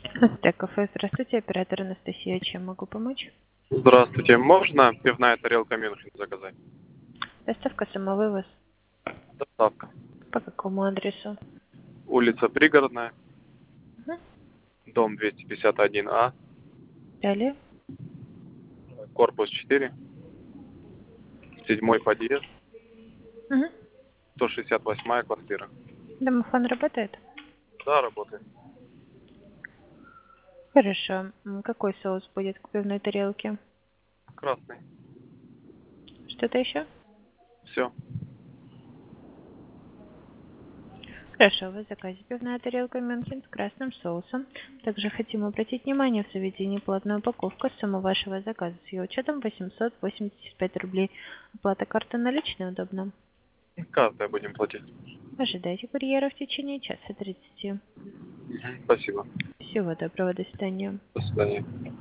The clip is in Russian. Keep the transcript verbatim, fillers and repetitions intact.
Так, кафе, здравствуйте, оператор Анастасия, чем могу помочь? Здравствуйте. Можно пивная тарелка Мюнхен заказать? Доставка, самовывоз. Доставка. По какому адресу? Улица Пригородная, Мгм. дом двести пятьдесят один А, Далее. корпус четыре, седьмой подъезд, Мгм. сто шестьдесят восьмая квартира. Домофон работает? Да, работает. Хорошо. М, Какой соус будет к пивной тарелке? Красный. Что-то еще? Все. Хорошо, вы заказе пивная тарелка Мюнхен с красным соусом. Также хотим обратить внимание, в заведении платная упаковка. Сумма вашего заказа с ее учетом восемьсот восемьдесят пять рублей. Оплата карты наличной удобно. Картой будем платить. Ожидайте курьера в течение часа тридцати. Мгм. Спасибо. Всего доброго, до свидания. До свидания.